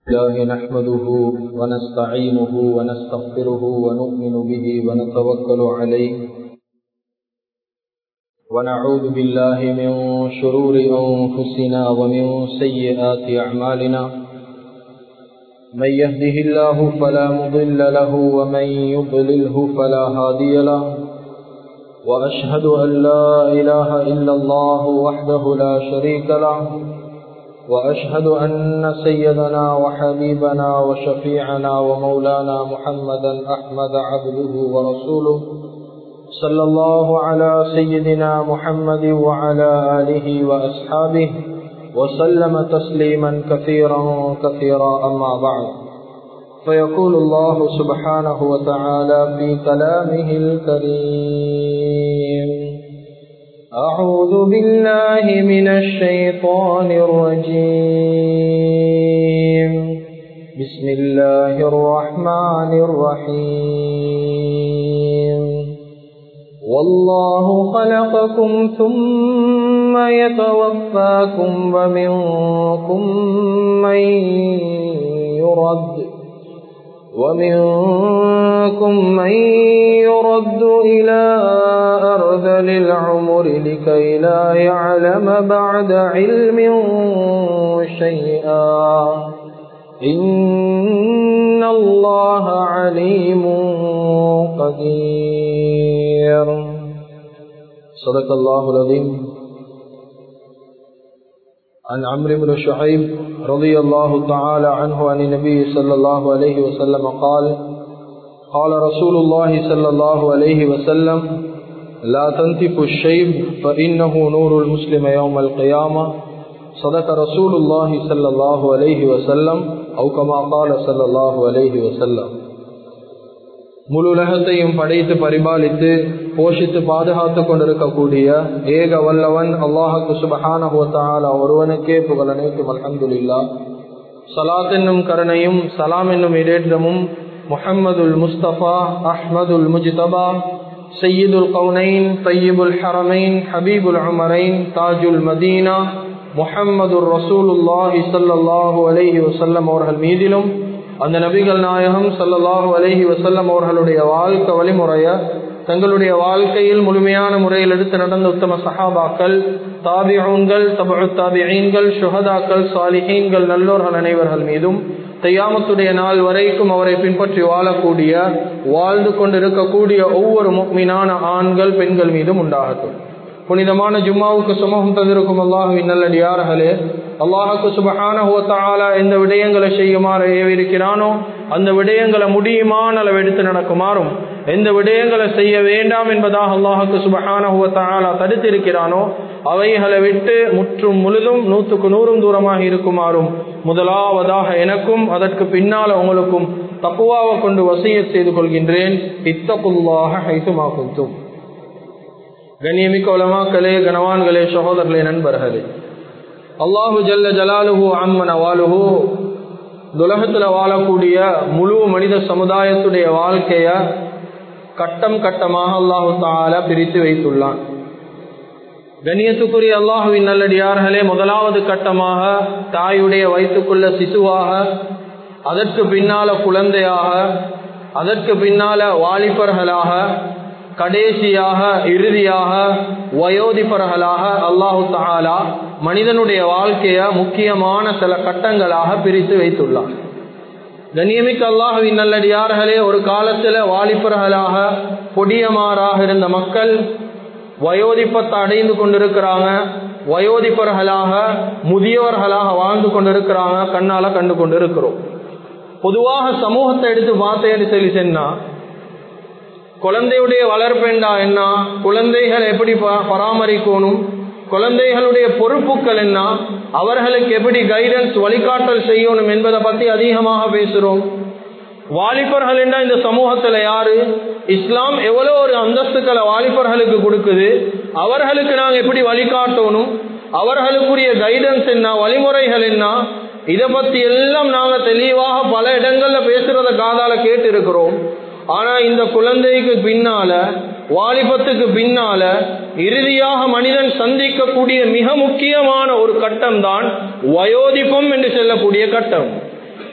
الله نحمده ونستعينه ونستغفره ونؤمن به ونتوكل عليه ونعوذ بالله من شرور أنفسنا ومن سيئات أعمالنا من يهده الله فلا مضل له ومن يضلله فلا هادي له وأشهد أن لا إله إلا الله وحده لا شريك له وأشهد أن سيدنا وحبيبنا وشفيعنا ومولانا محمدا أحمد عبده ورسوله صلى الله على سيدنا محمد وعلى آله وأصحابه وسلم تسليما كثيرا كثيرا أما بعد فيقول الله سبحانه وتعالى في كلامه الكريم أعوذ بالله من الشيطان الرجيم بسم الله الرحمن الرحيم والله خلقكم ثم يتوفاكم ومنكم من يرد إلى أرذل العمر لكي لا يعلم بعد علم شيئا إن الله عليم قدير صدق الله العظيم. عن عمرو بن شعيب رضي الله تعالى عنه عن النبي صلى الله عليه وسلم قال قال رسول الله صلى الله عليه وسلم لا تنتفوا الشيب فإنه نور المسلم يوم القيامة صدق رسول الله صلى الله عليه وسلم أو كما قال صلى الله عليه وسلم. முழு உலகத்தையும் படைத்து பரிபாலித்து போஷித்து பாதுகாத்து கொண்டிருக்கக்கூடிய ஏக வல்லவன் அல்லாஹ்வுக்கு சுப்ஹானஹு வ தஆலா ஒருவனுக்கே புகழ் அனைத்தும். அல்ஹம்துலில்லாஹ். ஸலாத் என்னும் கருணையும் சலாம் என்னும் இடேற்றமும் முஹம்மதுல் முஸ்தபா அஹ்மதுல் முஜ்தபா சய்யிதுல் கௌனைன் தய்யிபுல் ஹரமைன் ஹபீபுல் உமரைன் தாஜுல் மதீனா முஹம்மதுர் ரசூலுல்லாஹி ஸல்லல்லாஹு அலைஹி வஸல்லம் அவர்கள் மீதிலும் அந்த நபிகள் நாயகம் ஸல்லல்லாஹு அலைஹி வஸல்லம் அவர்களுடைய வாழ்க்கை வழிமுறைய தங்களுடைய வாழ்க்கையில் முழுமையான முறையில் எடுத்து நடந்த உத்தம சஹாபாக்கள், தாபிஊன்கள், தபஉ தாபிஈன்கள், ஷுஹதாக்கள், சாலிஹீன்கள், நல்லோர்கள் அனைவர்கள் மீதும் கியாமத்துடைய நாள் வரைக்கும் அவரை பின்பற்றி வாழக்கூடிய வாழ்ந்து கொண்டிருக்கக்கூடிய ஒவ்வொரு முஃமினான ஆண்கள் பெண்கள் மீதும் உண்டாகட்டும். புனிதமான ஜும்மாவுக்கு சுமூகம் தந்திருக்கும் அல்லாஹ்வின் நல்லடியார்களே, அல்லாஹ்வுக்கு சுப்ஹானஹு வ தஆலா எந்த விடயங்களை செய்யுமாறு ஏவிருக்கிறானோ அந்த விடயங்களை முடியுமான அளவு எடுத்து நடக்குமாறும், எந்த விடயங்களை செய்ய வேண்டாம் என்பதாக அல்லாஹ்வுக்கு சுப்ஹானஹு வ தஆலா தடுத்திருக்கிறானோ அவைகளை விட்டு முற்றும் முழுதும் 100க்கு 100 தூரமாக இருக்குமாறும் முதலாவதாக எனக்கும் அதற்கு பின்னால் உங்களுக்கும் தக்வாவை கொண்டு வசியத் செய்து கொள்கின்றேன். இத்தகுல்லாஹ ஹைசுமா குன்தும். கண்ணியமிக்க உலமாக்களே, கனவான்களே, சகோதரர்களே, நண்பர்களே, அல்லாஹு ஜல்ல ஜலாலுஹு அம்ம நவாலுஹு உலகத்தில் வாழக்கூடிய முழு மனித சமுதாயத்துடைய வாழ்க்கைய கட்டம் கட்டமாக அல்லாஹு தஆலா பிரித்து வைத்துள்ளான். கண்ணியத்துக்குரிய அல்லாஹுவின் நல்லடியார்களே, முதலாவது கட்டமாக தாயுடைய வயிற்றுக்குள்ள சிசுவாக, அதற்கு பின்னால குழந்தையாக, அதற்கு பின்னால வாலிபர்களாக, கடைசியாக இறுதியாக வயோதிபர்களாக அல்லாஹு தஆலா மனிதனுடைய வாழ்க்கைய முக்கியமான சில கட்டங்களாக பிரித்து வைத்துள்ளார். கண்ணியமிக்க அல்லாஹுவின் நல்லடியார்களே, ஒரு காலத்தில் வாலிபர்களாக பொடியமாறாக இருந்த மக்கள் வயோதிபத்தை அடைந்து கொண்டிருக்கிறாங்க, வயோதிபர்களாக முதியவர்களாக வாழ்ந்து கொண்டிருக்கிறாங்க, கண்ணால கண்டு கொண்டிருக்கிறோம். பொதுவாக சமூகத்தை எடுத்து பார்த்தேன்னு சொல்லி சொன்னா, குழந்தையுடைய வளர்ப்பெண்டா என்ன, குழந்தைகள் எப்படி பராமரிக்கணும், குழந்தைகளுடைய பொறுப்புகள் என்ன, அவர்களுக்கு எப்படி கைடன்ஸ் வழிகாட்டல் செய்யணும் என்பதை பற்றி அதிகமாக பேசுகிறோம். வாலிபர்கள் என்ன இந்த சமூகத்தில் யாரு, இஸ்லாம் எவ்வளோ ஒரு அந்தஸ்துக்களை வாலிபர்களுக்கு கொடுக்குது, அவர்களுக்கு நாங்கள் எப்படி வழிகாட்டணும், அவர்களுக்குரிய கைடன்ஸ் என்ன, வழிமுறைகள் என்ன, இதை பற்றி எல்லாம் நாங்கள் தெளிவாக பல இடங்களில் பேசுகிறத காதால கேட்டு இருக்கிறோம். ஆனா இந்த குழந்தைக்கு பின்னால, வாலிபத்துக்கு பின்னால இறுதியாக மனிதன் சந்திக்கக்கூடிய மிக முக்கியமான ஒரு கட்டம் தான் வயோதிபம் என்று சொல்லக்கூடிய கட்டம்.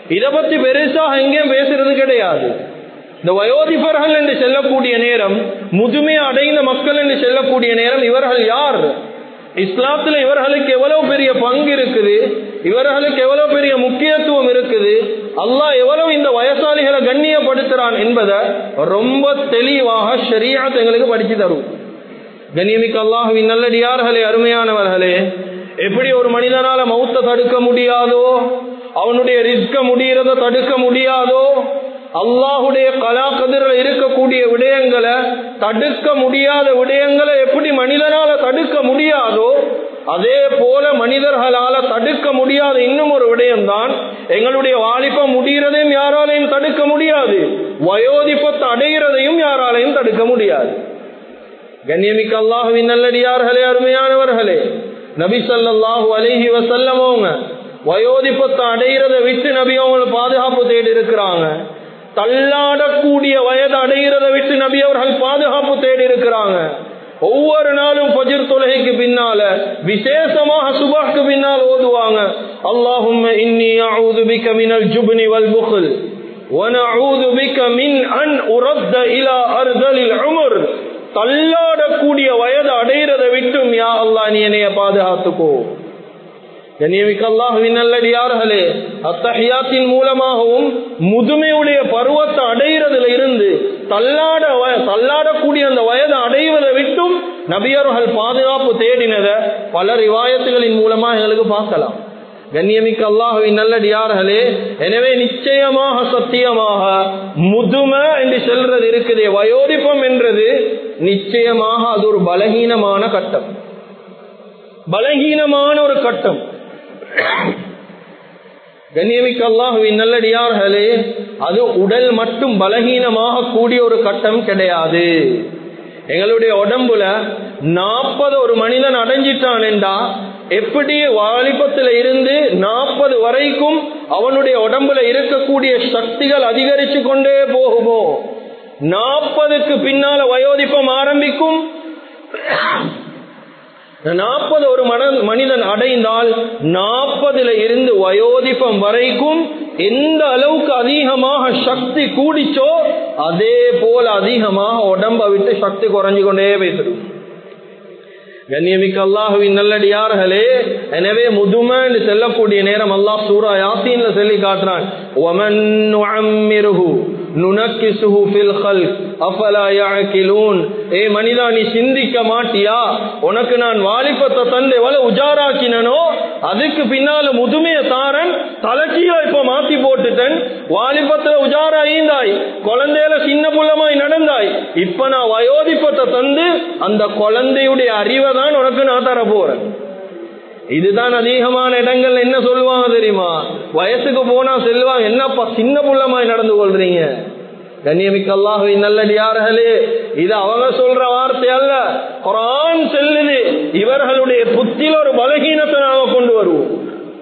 இதை பத்தி பெருசாக எங்கேயும் பேசுறது கிடையாது. இந்த வயோதிபர்கள் என்று செல்லக்கூடிய நேரம், முதுமை அடைந்த மக்கள் என்று செல்லக்கூடிய நேரம், இவர்கள் யார்? இஸ்லாத்துல இவர்களுக்கு எவ்வளவு பெரிய பங்கு இருக்குது, இவர்களுக்கு எவ்வளவு பெரிய முக்கியத்துவம் இருக்குது, அல்லாஹ் எவ்வளவு இந்த வயசாளிகளை கண்ணியப்படுத்துறான் என்பதை ரொம்ப தெளிவாக ஷரீஅத் எங்களுக்கு படிச்சு தரும். கண்ணியமிக்க அல்லாஹ்வின் நல்லடியார்களே, அருமையானவர்களே, எப்படி ஒரு மனிதனால மௌத்தை தடுக்க முடியாதோ, அவனுடைய ரிஸ்க முடியறத தடுக்க முடியாதோ, அல்லாஹுடைய கலா கதிரில் இருக்கக்கூடிய விடயங்களை தடுக்க முடியாத விடயங்களை எப்படி மனிதனால தடுக்க முடியாதோ, அதே போல மனிதர்களால தடுக்க முடியாத இன்னும் ஒரு விடயம்தான் எங்களுடைய வாலிபம் முடிகிறதையும் யாராலையும் தடுக்க முடியாது, வயோதிபத்தை அடைகிறதையும் யாராலையும் தடுக்க முடியாது. கண்ணியமிக்க அல்லாஹ்வின் நல்லடியார்களே, அருமையானவர்களே, நபி ஸல்லல்லாஹு அலைஹி வஸல்லம் அவங்க வயோதிபத்தை அடைகிறத விட்டு நபி அவங்க பாதுகாப்பு தேடி இருக்கிறாங்க. தள்ளாடக்கூடிய வயது அடைகிறத விட்டு நபி அவர்கள் பாதுகாப்பு தேடி இருக்கிறாங்க. ஒவ்வொரு நாளும் ஃபஜ்ர் தொழுகைக்கு பின்னால, விசேஷமாக சுபஹ்க்கு பின்னால் ஓதுவாங்க, அல்லாஹும்ம இன்னி அஊது பிக மினல் ஜுப்னி வல் புக்ல் வ நஊது பிக மின் அன் உரத்த இலா அர்தலில் உமர். தள்ளாடக்கூடிய வயது அடைகிறத விட்டும் யா அல்லாஹ் நீ என்னைய பாதுகாத்துக்கோ. கண்ணியமிக்க அல்லாஹ்வின் நல்லடியார்களே, அத்தஹியாத்தின் மூலமாகவும் முதுமையுடைய பருவத்தை அடைகிறதுல இருந்து தள்ளாடக்கூடிய அந்த வயதை அடைவதை விட்டும் நபியர்கள் பாதுகாப்பு தேடினதை பல ரிவாயத்துகளின் மூலமா எங்களுக்கு பார்க்கலாம். கண்ணியமிக்க அல்லாஹ்வின் நல்லடியார்களே, எனவே நிச்சயமாக சத்தியமாக முதுமை என்று சொல்றது இருக்குது, வயோதிபம் என்றது நிச்சயமாக அது ஒரு பலகீனமான கட்டம், பலகீனமான ஒரு கட்டம். கண்ணியமிக்க அல்லாஹ்வின் நல்லடியார்களே, அது உடல் மட்டும் பலகீனமாக கூடிய ஒரு கட்டம் கிடையாது. எங்களுடைய உடம்புல 40 ஒரு மனிதன் அடைஞ்சிட்டான் என்றா, எப்படி வாலிபத்தில் இருந்து 40 வரைக்கும் அவனுடைய உடம்புல இருக்கக்கூடிய சக்திகள் அதிகரிச்சு கொண்டே போகுமோ, 40க்கு பின்னால வயோதிபம் ஆரம்பிக்கும். 40 ஒரு மனிதன் அடைந்தால் 40ல இருந்து வயோதிபம் வரைக்கும் எந்த அளவுக்கு அதிகமாக சக்தி கூடிச்சோ அதே போல அதிகமாக உடம்பை விட்டு சக்தி குறைஞ்சு கொண்டே போயிடும். கண்ணியமிக்க அல்லாஹ்வின் நல்லடியார்களே, எனவே முதுமை என்று செல்லக்கூடிய நேரம் அல்லாஹ் சூரா யாசீன்ல சொல்லி காட்டுறான், வமன் நுஅம்மிருஹு நுனக்கிசுஹு ஃபில் கல்க் அஃபலா யஅகிலூன். ஏ மனிதா, நீ சிந்திக்க மாட்டியா? உனக்கு நான் வாலிபத்தை தந்து எவ்வளவு உஜாராக்கினோ, அதுக்கு பின்னால முதுமைய தாரன் தலைக்கீழ இப்ப மாத்தி போட்டுட்டேன். வாலிபத்துல உஜாரா ஈந்தாய், குழந்தையில சின்ன புள்ளமாய் நடந்தாய், இப்ப நான் வயோதிபத்தை தந்து அந்த குழந்தையுடைய அறிவை தான் உனக்கு நான் தர போறேன். இதுதான் அதிகமான இடங்கள் என்ன சொல்லுவாங்க தெரியுமா? வயசுக்கு போனா செல்வாங்க, என்னப்பா சின்ன புள்ளமாய் நடந்து கொள்றீங்க. கண்ணியமிக்க அல்லாஹ்வின் நல்லடியார்களே, இது அவங்க சொல்ற வார்த்தை அல்ல, குர்ஆன் சொல்லுது. இவர்களுடைய புத்தியில ஒரு பலகீனத்தை நாம கொண்டு வருவோம்,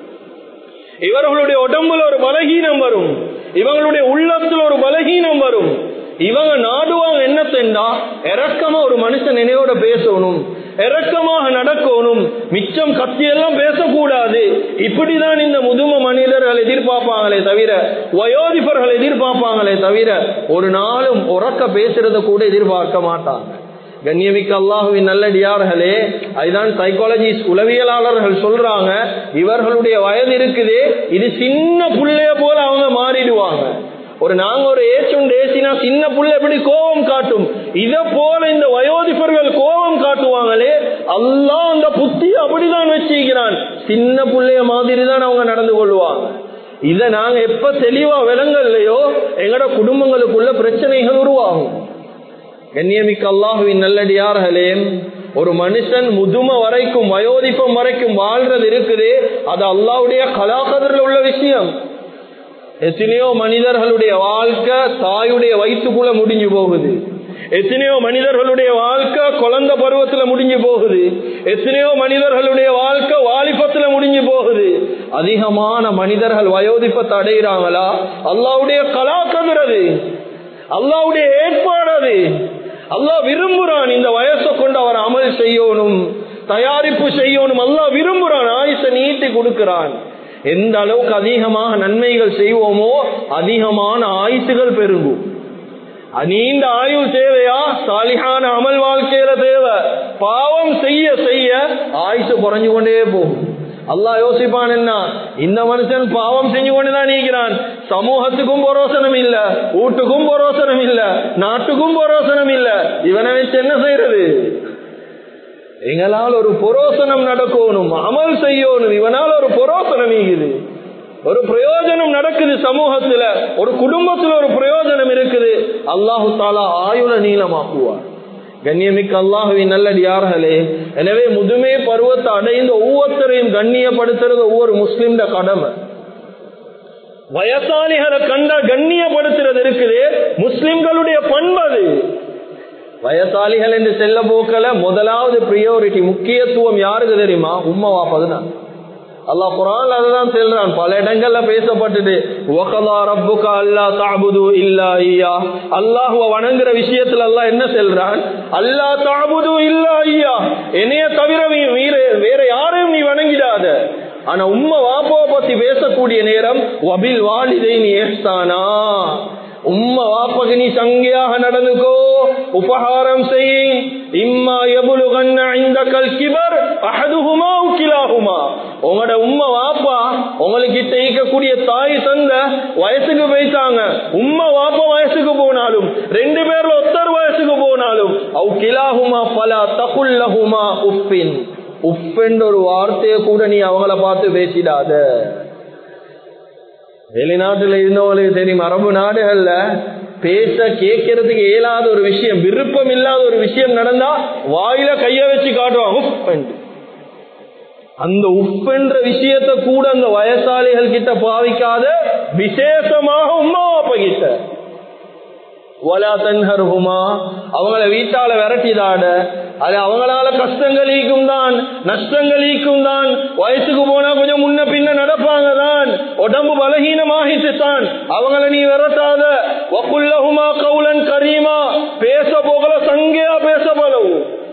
இவர்களுடைய உடம்புல ஒரு பலகீனம் வரும், இவங்களுடைய உள்ளத்துல ஒரு பலகீனம் வரும். இவங்க நாடுவாங்க என்னத்தெண்டா, இரக்கமா ஒரு மனுஷன் நினைவோட பேசணும், இரக்கமாக நடக்கணும், மிச்சம் கத்தியெல்லாம் பேசக்கூடாது. இப்படிதான் இந்த முதும மனிதர்கள் எதிர்பார்ப்பாங்களே தவிர, வயோதிபர்கள் எதிர்பார்ப்பாங்களே தவிர, ஒரு நாளும் உறக்க பேசுறத கூட எதிர்பார்க்க மாட்டாங்க. கண்ணியமிக்க அல்லாஹ்வின் நல்லடியார்களே, அதுதான் சைக்காலஜிஸ்ட் உளவியலாளர்கள் சொல்றாங்க, இவர்களுடைய வயது இருக்குதே, இது சின்ன புள்ளைய போல அவங்க மாறிடுவாங்க. நாங்க ஒரு ஏச்சுண்டு ஏசினா சின்ன புள்ள எப்படி கோபம் காட்டும், இத போல இந்த வயோதிபர்கள் கோபம் காட்டுவாங்களே, அல்லாஹ் அந்த புத்தி அப்படிதான் வச்சிருக்கிறான். சின்ன புள்ளைய மாதிரி தான் அவங்க நடந்து கொள்வாங்க. இத நாங்க எப்ப தெளிவா விளங்கலையோ எங்கட குடும்பங்களுக்குள்ள பிரச்சனைகள் உருவாகும். கண்ணியமிக்க அல்லாஹ்வின் நல்லடியார்களே, ஒரு மனுஷன் முதுமை வரைக்கும் வயோதிபம் வரைக்கும் வாழ்றது இருக்குது, அது அல்லாஹ்வுடைய கலாகதிரில் உள்ள விஷயம். எத்தனையோ மனிதர்களுடைய வாழ்க்கை தாயுடைய வயிற்றுக்குள்ள முடிஞ்சு போகுது, எத்தனையோ மனிதர்களுடைய வாழ்க்கை குழந்தை பருவத்துல முடிஞ்சு போகுது, எத்தனையோ மனிதர்களுடைய வாழ்க்கை வாலிபத்துல முடிஞ்சு போகுது. அதிகமான மனிதர்கள் வயோதிபத்தை அடைகிறாங்களா? அல்லாஹ்வுடைய கலாகதிர் அது, அல்லாஹ்வுடைய ஏற்பாடு அது. அல்லாஹ் விரும்புறான் இந்த வயசை கொண்டு அவர் அமல் செய்யணும், தயாரிப்பு செய்யணும். அல்லாஹ் விரும்புறான், ஆயுசை நீட்டி கொடுக்கிறான். எந்த அளவுக்கு அதிகமாக நன்மைகள் செய்வோமோ அதிகமான ஆயுசுகள் பெருகும். நீண்ட ஆயுள் தேவையா? சாலிஹான அமல் வாழ்க்கையில தேவை. பாவம் செய்ய செய்ய ஆயுசு குறைஞ்சு கொண்டே போகும். அல்லாஹ் யோசிப்பான், என்ன இந்த மனுஷன் பாவம் செஞ்சு கொண்டுதான் நீக்கிறான், சமூகத்துக்கும் பரோசனம் இல்ல, வீட்டுக்கும் பரோசனம் இல்ல, நாட்டுக்கும் பரோசனம் இல்ல, இவனை வச்சு என்ன செய்யறது? எங்களால் ஒரு பரோசனம் நடக்கணும், அமல் செய்யணும், இவனால் ஒரு பரோசனம் இருக்குது, ஒரு பிரயோஜனம் நடக்குது சமூகத்துல, ஒரு குடும்பத்துல ஒரு பிரயோஜனம் இருக்குது. அல்லாஹு தாலா ஆயுள நீளமாக்குவார். கண்ணியமிக்க அல்லாஹுவின் நல்லடியார்களே, எனவே முதுமை பருவத்தை அடைந்த ஒவ்வொருத்தரையும் கண்ணியப்படுத்துறது ஒவ்வொரு முஸ்லிம் கடமை. வயசாளிகளை கண்ட கண்ணியப்படுத்துறது இருக்குது முஸ்லிம்களுடைய பண்பது. வயசாளிகள் என்று செல்ல போக்கல முதலாவது பிரியோரிட்டி முக்கியத்துவம் யாருக்கு தெரியுமா? உம்மா வாப்பதுதான். அல்லாஹ் குர்ஆன்ல அதுதான் சொல்றான். பல இடங்கள்ல பேசப்பட்டது. வகலா ரப்புக அல்லா தஅபுது இல்லா இய்யா. அல்லாஹ்வை வணங்குற விஷயத்துல அல்லாஹ் என்ன சொல்றான்? அல்லா தஅபுது இல்லா இய்யா, என்னைய தவிர வேற யாரையும் நீ வணங்கிடாத. ஆனா உம்மா வாப்பாவை பத்தி பேசக்கூடிய நேரம் வபில் வாலிதைனி இஹ்சானா, உம்மா வாப்பாக்கு நீ சங்கையாக நடந்துக்கோ, உபகாரம் செய். இம்மா யபுலுகன்ன இந்தகல் கிபர் அஹதுஹுமா அவ் கிலாஹுமா, உங்களோட உம்மா வாப்பா உங்களுக்கு இருக்கக்கூடிய தாய் தந்த வயசுக்கு போயிட்டாங்க, உம்மா வாப்பா வயசுக்கு போனாலும், ரெண்டு பேர்ல ஒருத்தர் வயசுக்கு போனாலும், அவ் கிலாஹுமா ஃபலா தகுல் லஹுமா உஃபின், உஃபென்ற ஒரு வார்த்தையை கூட நீ அவங்கள பார்த்து பேசிடாத. வெளிநாட்டுல இருந்தவங்களுக்கு தெரியும், அரபு நாடுகள்ல பேச கேட்கறதுக்கு இயலாத ஒரு விஷயம், விருப்பம் இல்லாத ஒரு விஷயம் நடந்தா வாயில கைய வச்சு காட்டுவாங்க உஃப். அந்த உஃப் என்ற விஷயத்தை கூட அந்த வயசாளிகள் கிட்ட பாவிக்காத, விசேஷமாக உம்மா வாப்பா கிட்ட வலா தன்ஹர்ஹுமா, அவங்கள வீட்டால விரட்டிதாட. அது அவங்களால கஷ்டங்கள் ஈக்கும் தான், நஷ்டங்கள் ஈக்கும் தான். வயசுக்கு போனா கொஞ்சம் முன்ன பின்ன நடப்பாங்க தான், உடம்பு பலகீனமாகிட்டு தான், அவங்கள நீ விரட்டாத. வகுல்லஹுமா கௌலன் கரீமா, பேச போகல சங்கையா பேச பலவு,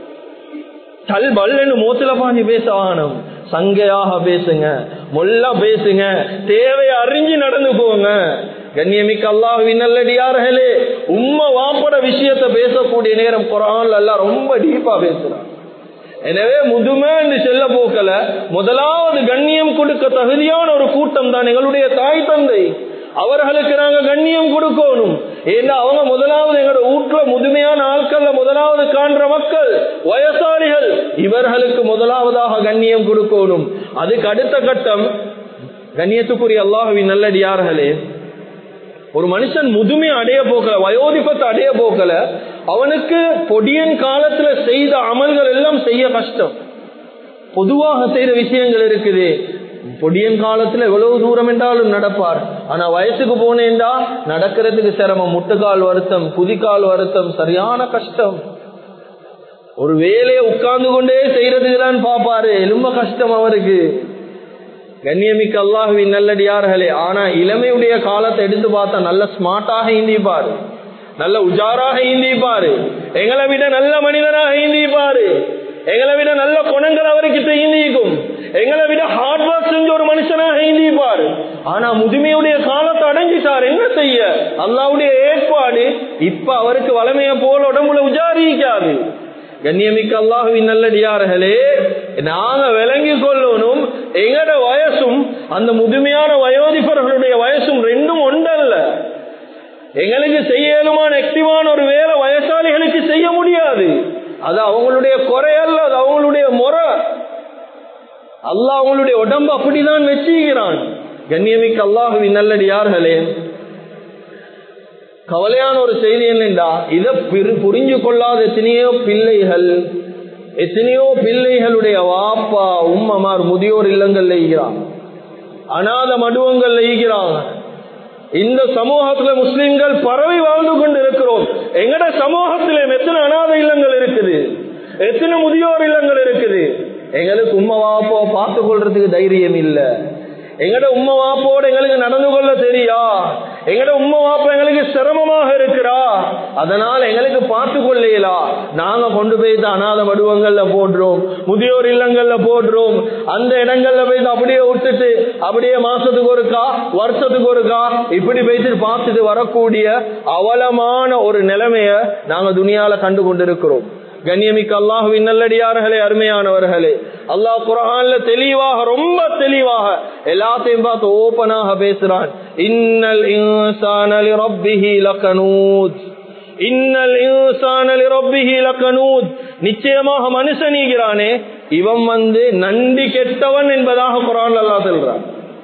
கல் பல்லன்னு மோத்துல பாஞ்சி பேச வானம், சங்கையாக பேசுங்க, மொல்லா பேசுங்க, தேவையை அறிஞ்சு நடந்து போங்க. கண்ணியமிக்க அல்லாஹ்வின் நல்லடியார்களே, உம்மா வாப்பட விஷயத்தை பேசக்கூடிய நேரம் குர்ஆன்ல அல்லாஹ் ரொம்ப டீப்பா பேசுறான். எனவே முதுமை என்று செல்ல போக்கல முதலாவது கண்ணியம் கொடுக்க தகுதியான ஒரு கூட்டம் தான் எங்களுடைய தாய் தந்தை. அவர்களுக்கு நாங்க கண்ணியம் கொடுக்கணும். ஏன்னா அவங்க முதலாவது எங்களோட வீட்டுல முதுமையான ஆட்கள்ல முதலாவது காண்ற மக்கள், வயசாளிகள், இவர்களுக்கு முதலாவதாக கண்ணியம் கொடுக்கணும். அதுக்கு அடுத்த கட்டம், கண்ணியத்துக்குரிய அல்லாஹ்வின் நல்லடியார்களே, ஒரு மனுஷன் முதுமை அடைய போக்கல, வயோதிபத்தை அடைய போக்கல, அவனுக்கு பொடியன் காலத்துல செய்த அமல்கள் எல்லாம் செய்ய கஷ்டம். பொதுவாக செய்த விஷயங்கள் இருக்குது. பொடியன் காலத்துல எவ்வளவு தூரம் என்றாலும் நடப்பார். ஆனா வயசுக்கு போனேன்டா நடக்கிறதுக்கு சிரமம், முட்டுக்கால் வருத்தம், குதிக்கால் வருத்தம், சரியான கஷ்டம். ஒரு வேலையை உட்கார்ந்து கொண்டே செய்யறதுக்கு தான் பாப்பாரு, எலும்ப கஷ்டம் அவருக்கு. கண்ணியமிக்க அல்லாஹ்வின் நல்லடியார்களே, ஆனா இளமையுடைய காலத்தை எடுத்து பார்த்தா நல்ல ஸ்மார்ட்டாக ஈந்திப்பாரு, நல்ல உஜாராக ஈந்திப்பாரு, எங்களை விட நல்ல மனிதனாக ஈந்திப்பாரு, எங்களை விட நல்ல குணங்கள் அவர்கிட்ட ஈந்திக்கும், எங்களை விட ஹார்ட் ஒர்க் செஞ்ச ஒரு மனுஷனாக ஈந்திப்பாரு. ஆனா முதுமையுடைய காலத்தை அடைஞ்சிட்டார். என்ன செய்ய? அல்லாஹ்வுடைய ஏற்பாடு. இப்ப அவருக்கு வளமைய போல உடம்புல உஜாரிக்காது. கண்ணியமிக்க அல்லாஹ்வின் நல்லடியார்களே, நாங்க விளங்கி கொள்ளணும், எங்கட வயசும் அந்த முதுமையான வயோதிபர்களுடைய வயசும் ரெண்டும் ஒன்றல்ல. எங்களுக்கு செய்ய இயலுமான ஆக்டிவான ஒரு வேலை வயசாளிகளுக்கு செய்ய முடியாது. அது அவங்களுடைய குறையல்ல, அது அவங்களுடைய முறை. அல்லாஹ் அவங்களுடைய உடம்பு அப்படிதான் வச்சுக்கிறான். கண்ணியமிக்க அல்லாஹ்வின் நல்லடியார்களே, கவலையான ஒரு செய்தி என்னென்றா, இதை புரிஞ்சு கொள்ளாத எத்தனையோ பிள்ளைகளுடைய வாப்பா உம்மமார் முதியோர் இல்லங்கள்ல ஈகிறாங்க, அநாத மடுவங்கள்ல ஈகிறாங்க. இந்த சமூகத்துல முஸ்லிம்கள் பரவி வாழ்ந்து கொண்டு இருக்கிறோம். எங்கட சமூகத்திலே எத்தனை அநாத இல்லங்கள் இருக்குது, எத்தனை முதியோர் இல்லங்கள் இருக்குது. எங்களுக்கு உம்மா வாப்பாவை பார்த்து கொள்றதுக்கு தைரியம் இல்ல. எங்கட உம்மா வாப்போட எங்களுக்கு நடந்து கொள்ள தெரியா, எங்கட உம்மா வாப்பா எங்களுக்கு சிரமமாக இருக்கிறா, அதனால எங்களுக்கு பார்த்து கொள்ளலா, நாங்க கொண்டு போய் அநாத வடுவங்கள்ல போடுறோம், முதியோர் இல்லங்கள்ல போடுறோம். அந்த இடங்கள்ல போய் அப்படியே விட்டுட்டு அப்படியே மாசத்துக்கு ஒருக்கா வருஷத்துக்கு ஒருக்கா இப்படி போயிட்டு பார்த்துட்டு வரக்கூடிய அவலமான ஒரு நிலைமைய நாங்க துனியால கண்டு கொண்டிருக்கிறோம். கண்ணியமிக்க அல்லாஹ்வின் நல்லடியார்களே, அருமையானவர்களே, அல்லாஹ் குர்ஆன்ல தெளிவாக, ரொம்ப தெளிவாக எல்லாத்தையும் பார்த்து ஓபனாக பேசுறான். இன்னல் இன்சான லிரப்பிஹி லகனூத், இன்னல் இன்சான லிரப்பிஹி லகனூத், நிச்சயமாக மனுஷனீகிறானே இவன் நன்றி கெட்டவன் என்பதாக குர்ஆன்ல அல்லாஹ் சொல்றான்.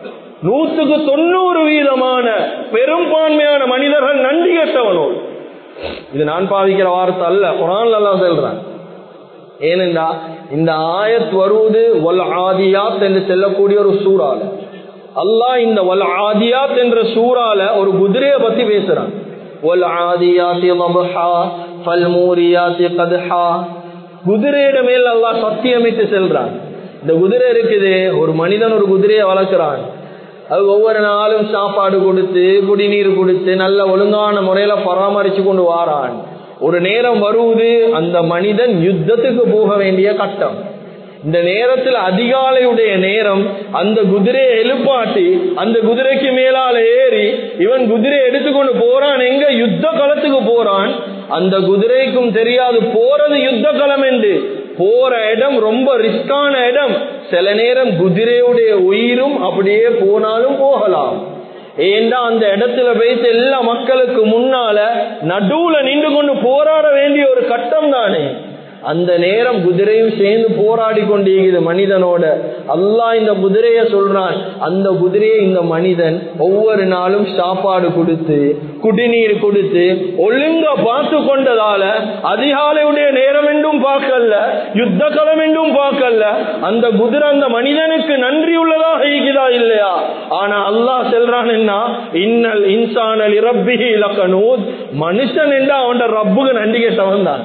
100% பெரும்பான்மையான மனிதர்கள் நன்றி கெட்டவனோடு. இது நான் பாவிக்கிற வார்த்தை அல்ல, குர்ஆன்ல அல்லாஹ் சொல்றான். ஏனென்றா இந்த ஆயத் வருவது வல் ஆதியாத் என்று சொல்லக்கூடிய ஒரு சூறால. அல்லாஹ் இந்த வல் ஆதியாத் என்ற சூறால ஒரு குதிரையை பத்தி பேசுறான். வல் ஆதியாத்தி ضبحا فالموريات قدحا, குதிரையிட மேல் அல்லாஹ் சத்தியமிட்டு செல்றான். இந்த குதிரை இருக்குது, ஒரு மனிதன் ஒரு குதிரையை வளர்க்கிறான். அது ஒவ்வொரு நாளும் சாப்பாடு கொடுத்து குடிநீர் கொடுத்து நல்ல ஒழுங்கான முறையில பராமரிச்சு கொண்டு வாரான். ஒரு நேரம் வருவது அந்த மனிதன் யுத்தத்துக்கு போக வேண்டிய கட்டம். இந்த நேரத்தில் அதிகாலையுடைய நேரம் அந்த குதிரையை எழுப்பாட்டி அந்த குதிரைக்கு மேலால ஏறி இவன் குதிரையை எடுத்துக்கொண்டு போறான். எங்க யுத்த களத்துக்கு போறான். அந்த குதிரைக்கும் தெரியாது போறது யுத்த களம் என்று. போற இடம் ரொம்ப ரிஸ்கான இடம். சில நேரம் குதிரையுடைய உயிரும் அப்படியே போனாலும் போகலாம். ஏண்டா அந்த இடத்துல வைத்து எல்லா மக்களுக்கு முன்னால நடுவுல நின்று கொண்டு போராட வேண்டிய ஒரு கட்டம் தானே. அந்த நேரம் குதிரையும் சேர்ந்து போராடி கொண்டிருக்கிறது மனிதனோட. அல்லாஹ் இந்த குதிரைய சொல்றான். அந்த குதிரையை இந்த மனிதன் ஒவ்வொரு நாளும் சாப்பாடு கொடுத்து குடிநீர் கொடுத்து ஒழுங்கா பார்த்து கொண்டதால அதிகாலையுடைய நேரம் என்றும் பார்க்கல, யுத்த களம் என்றும் பார்க்கல. அந்த குதிரை அந்த மனிதனுக்கு நன்றி உள்ளதாக இருக்குதா இல்லையா? ஆனா அல்லாஹ் சொல்றான் என்ன, இன்னல் இன்சான லிரப்பிஹி லகனூத், மனுஷன் என்றா அவன் ரப்புக்கு நன்றி கேட்டவன் தான்.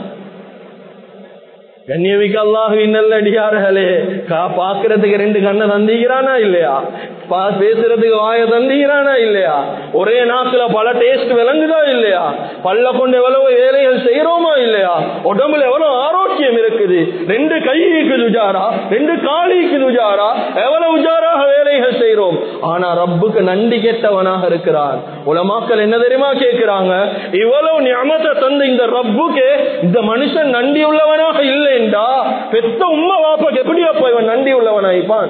கண்ணியமிக்க அல்லாஹ்வின் நல்லடியார்களே, பாக்குறதுக்கு 2 கண்ணை தந்திக்கிறானா இல்லையா? பேசுறதுக்கு வாய தந்திக்கிறானா இல்லையா? ஒரே நாக்குல பல டேஸ்ட் விளங்குதா இல்லையா? பல்ல கொண்டு எவ்வளவு வேலைகள் செய்யறோமா இல்லையா? உடம்புல எவ்வளவு ஆரோக்கியம் இருக்குது. 2 கைக்கு துஜாரா, 2 காலிக்கு துஜாரா, எவ்வளவு உஜாராக வேலைகள் செய்யறோம். ஆனா ரப்புக்கு நன்றி கெட்டவனாக இருக்கிறான். உலமாக்கள் என்ன தெரியுமா கேட்கிறாங்க, இவ்வளவு நியமத்தை தந்த இந்த ரப்புக்கு இந்த மனுஷன் நன்றி உள்ளவனாக இல்லை என்றா பெத்த உம்மா வாப்பாக்கு எப்படி அப்ப இவன் நன்றி உள்ளவனாய்ப்பான்?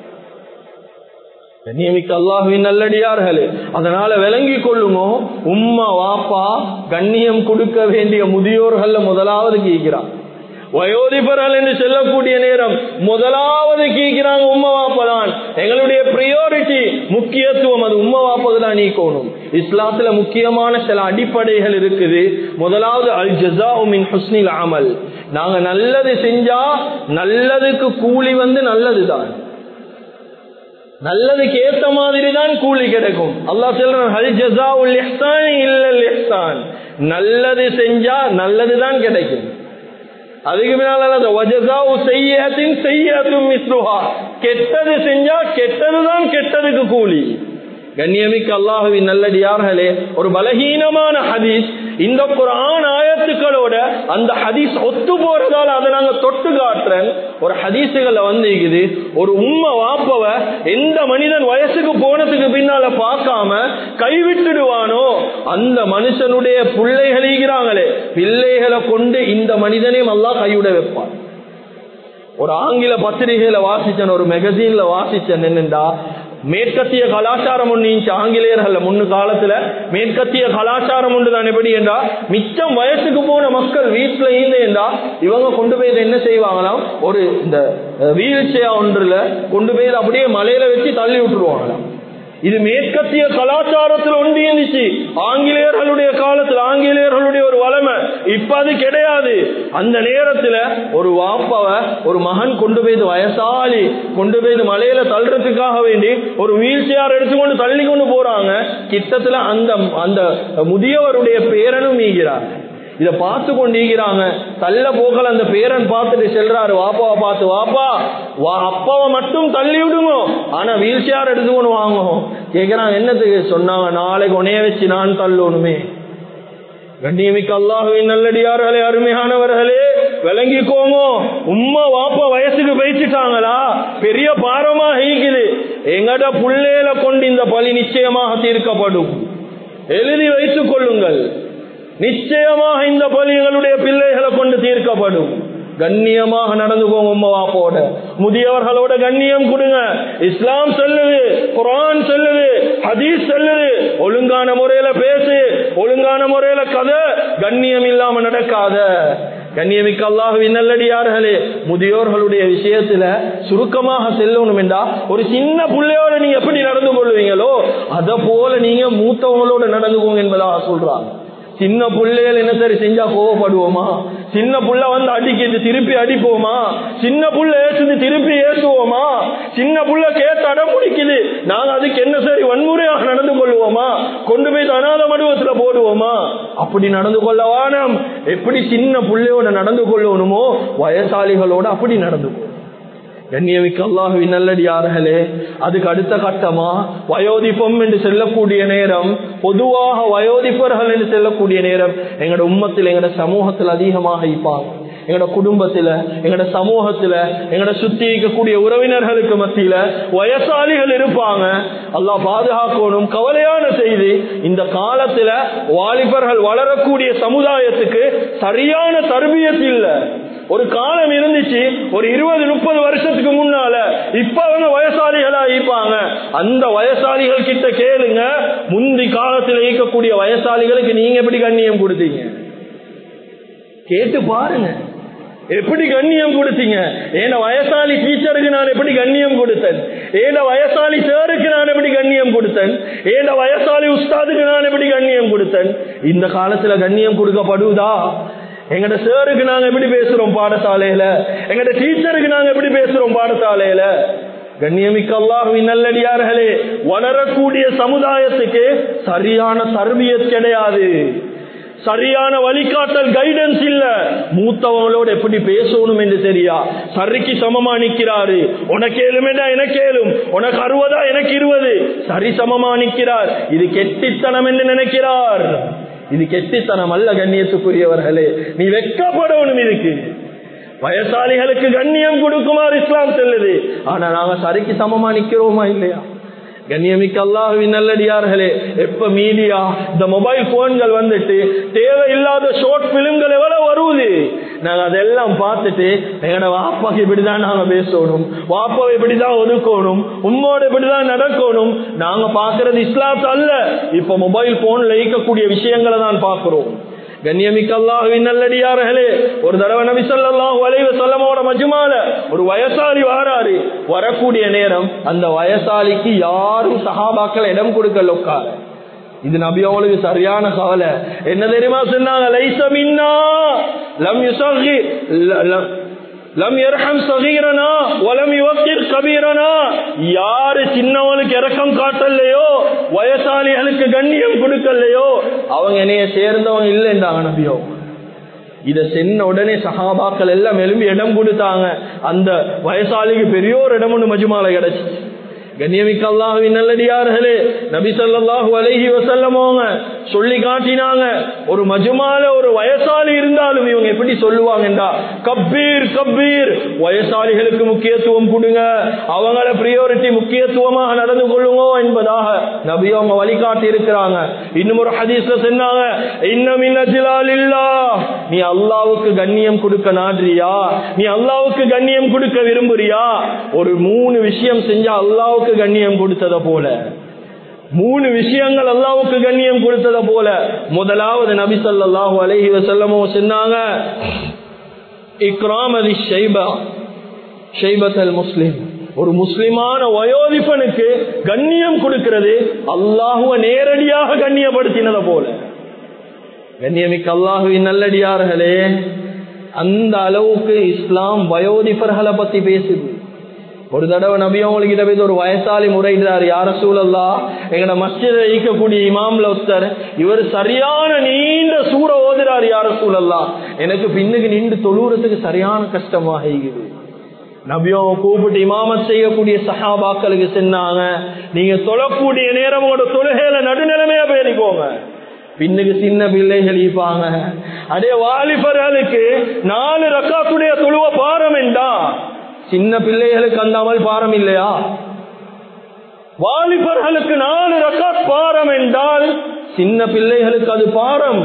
நியமிக்க அல்லாஹ்வின் நல்லடியார்களே, அதனால விளங்கி கொள்ளுங்க, உம்மா வாப்பா கண்ணியம் கொடுக்க வேண்டிய முதியோர்கள் முதலாவது கேட்கிறான். வயோதிபர்கள் என்று சொல்லக்கூடிய நேரம் முதலாவது கேட்கிறாங்க உம்மா வாப்பா தான். எங்களுடைய பிரியாரிட்டி, முக்கியத்துவம் அது உம்மா வாப்பாக்கு தான் நீக்கணும். இஸ்லாத்துல முக்கியமான சில அடிப்படைகள் இருக்குது. முதலாவது அல் ஜஸாஉ மின் ஹுஸ்னில் அமல். நாங்க நல்லது செஞ்சா நல்லதுக்கு கூலி நல்லதுதான், நல்லதுக்கு ஏத்த மாதிரி தான் கூலி கிடைக்கும். அல்லாஹ் சொல்றான், ஹல் ஜஸாஉல் இஹ்சான் இல்லல் இஹ்சான், நல்லது செஞ்சா நல்லதுதான் கிடைக்கும். அதுக்கு மேல வஜஸாஉ ஸய்யிஅத்தின் ஸய்யிஅத்தும் மிஸ்லுஹா, கெட்டது செஞ்சா கெட்டதுதான் கெட்டதுக்கு கூலி. கண்ணியமிக்க அல்லாஹ்வின் நல்லடியார்களே, ஒரு பலகீனமான ஹதீஸ் இந்த குர்ஆன் ஆயத்துக்களோட அந்த ஹதீஸ் ஒத்து போறதால அதை நாங்க தொட்டு காட்டுறேன். ஒரு ஹதீஸுகள்ல இருக்குது, ஒரு உம்மா வாப்பவ எந்த மனிதன் வயசுக்கு போனதுக்கு பின்னால பார்க்காம கைவிட்டுடுவானோ அந்த மனுஷனுடைய பிள்ளைகளே பிள்ளைகளை கொண்டு இந்த மனிதனையும் அல்லாஹ் கைவிட வைப்பான். ஒரு ஆங்கில பத்திரிகையில வாசிச்சேன், ஒரு மேகசீன்ல வாசிச்சேன். என்னண்டா, மேற்கத்திய கலாச்சாரம் ஒண்ணு ஆங்கிலேயர்கள் முன்னு காலத்துல மேற்கத்திய கலாச்சாரம் ஒன்று தான். எப்படி என்றா, மிச்சம் வயசுக்கு போன மக்கள் வீட்டுல இருந்தா இவங்க கொண்டு போய் என்ன செய்வாங்களாம், ஒரு இந்த வீல் சேர் ஒன்றுல கொண்டு போய் அப்படியே மலையில வச்சு தள்ளி விட்டுருவாங்களாம். இது மேற்கத்திய கலாச்சாரத்தில் ஒன்று இருந்துச்சு ஆங்கிலேயர்களுடைய காலத்துல, ஆங்கிலேயர்களுடைய ஒரு வளமை. இப்ப அது கிடையாது. அந்த நேரத்துல ஒரு வாப்பாவ ஒரு மகன் கொண்டு போய் வயசாளி கொண்டு போய் மலையில தள்ளுறதுக்காக வேண்டி ஒரு வீல் சேர் எடுத்துக்கொண்டு தள்ளி கொண்டு போறாங்க. கிட்டத்துல அந்த அந்த முதியவருடைய பேரனும் மீகிறார். இத பார்த்து கொண்டிருக்கிறாங்க. தள்ள போக்கல அந்த பேரன் பார்த்துட்டு செல்றாரு, வாப்பாவை பார்த்து, வாப்பா அப்பாவை மட்டும் தள்ளி விடுங்க, ஆனா வீல் சேர் எடுத்துக்கொண்டு வாங்க. கேட்கிறாங்க என்னத்துக்கு? சொன்னாங்க நாளைக்கு உனைய வச்சு நான் தள்ளணுமே. கண்ணியமிக்க அல்லாஹ்வின் நல்லடியார்களே, அருமையானவர்களே, விளங்கிக்கோங்க. உம்மா வாப்பா வயசுக்கு பேசிட்டாங்களா, பெரிய பாரமா இருக்குது. எங்கட புள்ளையில கொண்டு இந்த பழி நிச்சயமாக தீர்க்கப்படும். எழுதி வைத்துக் கொள்ளுங்கள். நிச்சயமாக இந்த பலிகளுடைய பிள்ளைகளை கொண்டு தீர்க்கப்படும். கண்ணியமாக நடந்துக்கோங்க. உம்மா வாப்போட, முதியவர்களோட கண்ணியம் கொடுங்க. இஸ்லாம் சொல்லுது, குர்ஆன் சொல்லுது, ஹதீஸ் சொல்லுது. ஒழுங்கான முறையில பேசு, ஒழுங்கான முறையில கதை, கண்ணியம் இல்லாம நடக்காத. கண்ணியமிக்க அல்லாஹ்வின் நல்லடியார்களே, முதியோர்களுடைய விஷயத்துல சுருக்கமாக செல்லணும் என்றா, ஒரு சின்ன பிள்ளையோட நீங்க எப்படி நடந்து கொள்வீங்களோ அத போல நீங்க மூத்தவங்களோட நடந்துக்கோங்க என்பதாக சொல்றாங்க. சின்ன பிள்ளைகள் என்ன சரி செஞ்சா கோவப்படுவோமா? சின்ன புள்ள வந்து அடிக்கிட்டு திருப்பி அடிப்போமா? சின்ன புள்ள ஏசுது திருப்பி ஏசுவோமா? சின்ன புள்ள கேட்டு அடம் பிடிக்குது, நாங்க அதுக்கு என்ன சரி வன்முறையாக நடந்து கொள்வோமா? கொண்டு போய் அநாத மடுவத்துல போடுவோமா? அப்படி நடந்து கொள்ள வானம். எப்படி சின்ன புள்ளையோட நடந்து கொள்ளணுமோ வயசாளிகளோட அப்படி நடந்து கொள்ளும். கண்ணியமிக்க அல்லாஹ்வின் நல்லடியார்களே, அதுக்கு அடுத்த கட்டமா வயோதிபம் என்று செல்லக்கூடிய நேரம், பொதுவாக வயோதிபர்கள் என்று செல்லக்கூடிய நேரம் எங்களோட உம்மத்தில், எங்களோட சமூகத்தில் அதிகமாக இருப்பாங்க. எங்களோட குடும்பத்துல, எங்களோட சமூகத்துல, எங்களோட சுத்தி இருக்கக்கூடிய உறவினர்களுக்கு மத்தியில வயசாளிகள் இருப்பாங்க. அல்லாஹ் பாதுகாக்கணும். கவலையான செய்தி, இந்த காலத்துல வாலிபர்கள் வளரக்கூடிய சமுதாயத்துக்கு சரியான தர்பியத் இல்ல. ஒரு காலம் இருந்துச்சு, ஒரு 20-30 வருஷத்துக்கு முன்னால. இப்ப அவங்க வயசாளிகளா இருப்பாங்க. அந்த வயசாளிகள் கிட்ட கேளுங்க, முந்தி காலத்தில் இருக்கக்கூடிய வயசாளிகளுக்கு நீங்க எப்படி கண்ணியம் கொடுத்தீங்க? கேட்டு பாருங்க, எப்படி கண்ணியம் கொடுத்தீங்க? ஏன்னா வயசாளி டீச்சருக்கு நான் எப்படி கண்ணியம் கொடுத்தேன், ஏன்னா வயசாளி சேருக்கு நான் எப்படி கண்ணியம் கொடுத்தேன், ஏன்னா வயசாளி உஸ்தாதுக்கு நான் எப்படி கண்ணியம் கொடுத்தேன். இந்த காலத்துல கண்ணியம் கொடுக்கப்படுவதா? எங்கட சேருக்கு நாங்க எப்படி பேசுறோம் பாடசாலையில, எங்கட டீச்சருக்கு நாங்க எப்படி பேசுறோம் பாடசாலையில? கண்ணியமிக்க அல்லாஹ்வின் நல்லடியார்களே, வளரக்கூடிய சமுதாயத்துக்கு சரியான தர்பியத் கிடையாது, சரியான வழிகாட்டல் கைடன்ஸ் இல்ல. மூத்தவங்களோட எப்படி பேசணும் என்று தெரியா, சரிக்கு சமமா நிக்கிறாரு. உனக்கு 7 எனக்கு 7, உனக்கு 60 எனக்கு 20, சரி சமமா நிக்கிறார். இது கெட்டித்தனம் என்று நினைக்கிறார். இது கெட்டித்தனம் அல்ல கண்ணியத்துக்குரியவர்களே, நீ வெட்கப்படணும். இதுக்கு வயசாளிகளுக்கு கண்ணியம் கொடுக்குமாறு இஸ்லாம் சொல்லுது. ஆனா நாங்க சரிக்கு சமமா நிக்கிறோமா இல்லையா? கண்ணியமிக்க அல்லாஹ்வின் நல்லடியார்களே, எப்ப மீடியா இந்த மொபைல் போன்கள் வந்துட்டு தேவையில்லாத ஷார்ட் பிலிம்கள் எவ்வளவு வருவது, நாங்க அதெல்லாம் பார்த்துட்டு எங்கட வாப்பாக்கு இப்படிதான் நாங்க பேசணும், வாப்பாவை இப்படிதான் ஒதுக்கணும், உம்மோட இப்படிதான் நடக்கணும். நாங்க பாக்குறது இஸ்லாத்தை அல்ல, இப்ப மொபைல் போன்ல இருக்கக்கூடிய விஷயங்களை தான் பார்க்கிறோம். கண்ணியமிக்க அல்லாஹ்வின் நல்லடியார்களே, ஒரு தடவை நபி ஸல்லல்லாஹு அலைஹி வஸல்லமோட மஜ்மால ஒரு வயசாளி வாராரு. வரக்கூடிய நேரம் அந்த வயசாளிக்கு யாரும் சஹாபாக்கள் இடம் கொடுக்கல உட்கார. இது நபி அவங்களுக்கு சரியான கவலை. என்ன தெரியுமா சொன்னாங்க? லைஸ மின்னா லம் யுஸகி லம் யர்ஹம் ஸகீரனா வலம் யுவக்கிர் கபீரனா. யாரு சின்னவனுக்கு இரக்கம் காட்டலையோ, வயசாளிகளுக்கு கண்ணியம் கொடுக்கலையோ, அவங்க என்னைய சேர்ந்தவங்க இல்லைன்றாங்க நபியோ. இத சென்ன உடனே சஹாபாக்கள் எல்லாம் எழும்பி இடம் கொடுத்தாங்க. அந்த வயசாளிக்கு பெரிய ஒரு இடம் ஒன்று மஜ்மால கிடைச்சு. கண்ணியமிக்க அல்லாஹ்வின் நல்லடியார்களே, நபி ஸல்லல்லாஹு அலைஹி வஸல்லம் சொல்லி காட்டினாங்க, ஒரு மஜ்மால ஒரு வயசாளி இருந்தாலும் இவங்க எப்படி சொல்லுவாங்கடா, கபீர் கபீர், வயசாளிகளுக்கு முக்கியத்துவம் கொடுங்க, அவங்கள பிரியாரிட்டி முக்கியத்துவமாக நடந்து கொள்ளுங்க என்பதாக நபி அவங்க வழிகாட்டி இருக்கிறாங்க. இன்னும் ஒரு ஹதீஸ்ல சொன்னாங்க, இன்ன மின் அஜ்லாலில்லாஹ், நீ அல்லாஹ்வுக்கு கண்ணியம் கொடுக்க நாடுறியா, நீ அல்லாஹ்வுக்கு கண்ணியம் கொடுக்க விரும்புறியா, ஒரு 3 விஷயம் செஞ்சா அல்லாஹ்வுக்கு கண்ணியம் கொடுத்தத போல, 3 விஷயங்கள் அல்லாஹ்வுக்கு கண்ணியம் கொடுத்தத போல. முதலாவது நபி ஸல்லல்லாஹு அலைஹி வஸல்லம் சொன்னாங்க, இக்ராமதி ஷைபா ஷைபத்தல் முஸ்லிம், ஒரு முஸ்லிமான வயோதிபனுக்கு கண்ணியம் கொடுக்கிறது அல்லாஹ்வை நேரடியாக கண்ணியப்படுத்தினத போல. கண்ணியமிக்க அல்லாஹ்வின் நல்லடியார்களே, அந்த அளவுக்கு இஸ்லாம் வயோதிபர்களை பத்தி பேசுது. ஒரு தடவை நபி அவங்ககிட்ட போய் ஒரு வயசாளி முறையிட்டார், யார் ரசூலல்லாஹ், எங்கட மஸ்ஜிதில் இருக்கக்கூடிய இமாம்ல ஒருத்தர், இவர் சரியான நீண்ட சூர ஓதுறார் கேட்கிறார், யா ரசூலல்லாஹ் எனக்கு பின்னுக்கு நின்று தொழுறதுக்கு சரியான கஷ்டமாக இருக்குது. நபியும் கூப்பிட்டு இமாமத் செய்யக்கூடிய சஹாபாக்களுக்கு சொன்னாங்க, நீங்க தொழக்கூடிய நேரம் உங்களோட தொழுகையில நடுநிலைமையா பேரிக்கோங்க. பின்னுக்கு சின்ன பிள்ளைகள் இருப்பாங்க, அதே வாலிபர்களுக்கு 4 ரக்காத்துடைய தொழுவ பாரம் என்றா சின்ன பிள்ளைகளுக்கு அந்த அமல் பாரம் இல்லையா? வாலிபர்களுக்கு 4 ரக்காத் பாரம் என்றால் சின்ன பிள்ளைகளுக்கு அது பாரம்,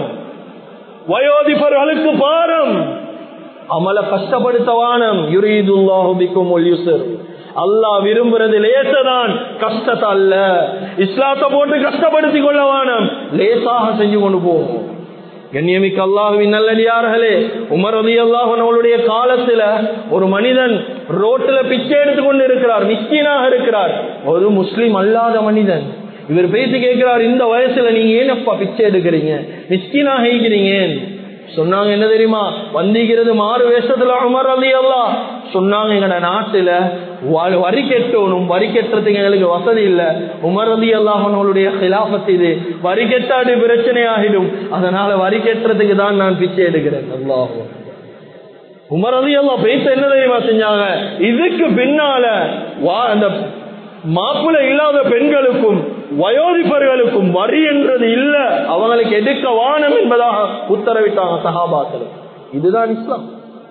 வயோதிபர்களுக்கு பாரம். அமல கஷ்டப்படுத்தவானம். யுரீதுல்லாஹு பிக்குமுல் யுஸ்ர், அல்லாஹ் விரும்புறது லேசதான், கஷ்டத்தை அல்ல. இஸ்லாத்தை போட்டு கஷ்டப்படுத்திக் கொள்ளவானம், லேசாக செஞ்சு கொண்டு போகும். கண்ணியமிக்க அல்லாஹ்வின் நல்லடியார்களே, உமர் ரலியல்லாஹு அன்ஹுடைய காலத்துல ஒரு மனிதன் ரோட்ல பிச்சை எடுத்து கொண்டு இருக்கிறார், மிஸ்கீனாக இருக்கிறார். ஒரு முஸ்லிம் அல்லாத மனிதன். இவர் பேசி கேட்கிறார், இந்த வயசுல நீங்க ஏன் அப்பா பிச்சை எடுக்கிறீங்க, மிஸ்கீனாக இருக்கிறீங்க? சொன்னாங்க, என்ன தெரியுமா, வந்திக்கிறது மாறு வேஷத்துல உமர் ரலியல்லாஹு சொன்னாங்க, எங்கட நாட்டுல வரி கெட்டணும், வரி கெட்டுறதுக்கு எங்களுக்கு வசதி இல்ல. உமர் ரலியல்லாஹு அன்ஹுடைய கிலாஃபத் இது, வரி கெட்டாடு பிரச்சனை ஆகிடும், அதனால வரி கெட்டுறதுக்கு தான் நான் பிச்சை எடுக்கிறேன். அல்லாஹ் உமர் ரலியல்லாஹு பேச என்ன தெரியுமா செஞ்சாங்க, இதுக்கு பின்னால அந்த மாப்பிள்ளை இல்லாத பெண்களுக்கும் வயோதிபர்களுக்கும் வரி என்றது இல்ல, அவங்களுக்கு எடுக்க வானம் என்பதாக உத்தரவிட்டாங்க சஹாபாக்கள். இதுதான் இஸ்லாம்,